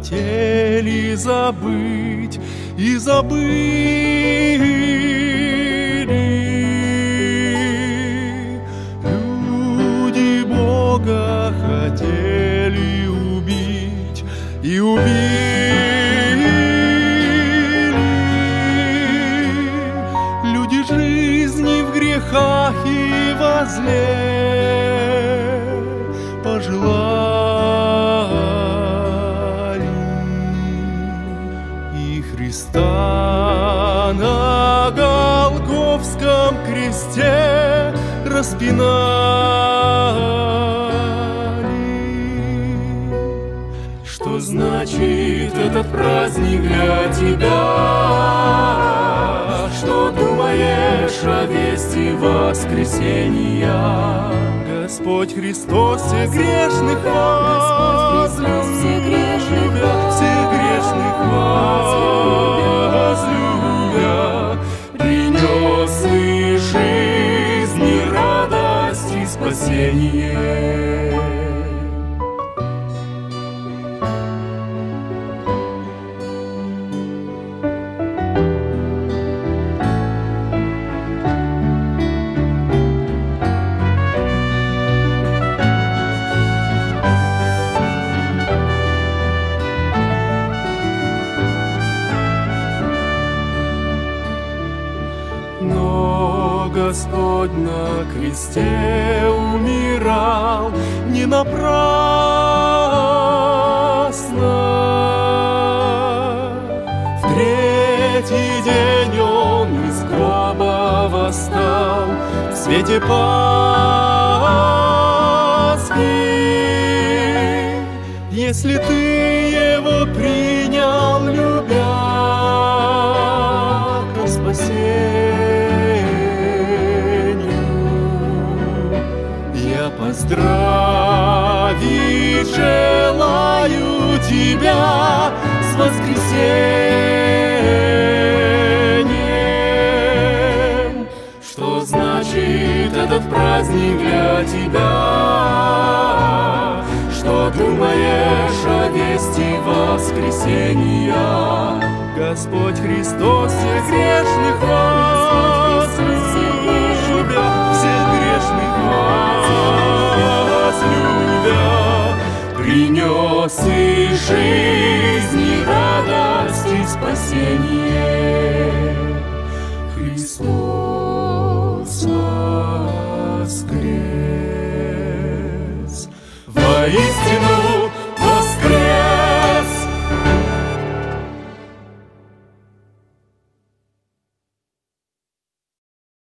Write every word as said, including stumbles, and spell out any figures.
хотели забыть и забыли. Люди Бога хотели убить и убили. Люди жизни в грехах и во зле пожелали, и Христа на Голгофском кресте распинали. Что значит этот праздник для тебя? Что думаешь о вести воскресения? Господь Христос всех грешных возлюбя, всех грешных возлюбя, принес и жизнь, и радость, и спасение. Но Господь на кресте умирал не напрасно. В третий день Он из гроба восстал в свете Пасхи. Если ты Его принял, любя, ко спасению, я поздравить желаю тебя с воскресением. Что значит этот праздник для тебя? Что думаешь о вести воскресения? Господь Христос всех грешных возлюбя, всех грешных возлюбя, принес и жизнь, и радость, и спасение.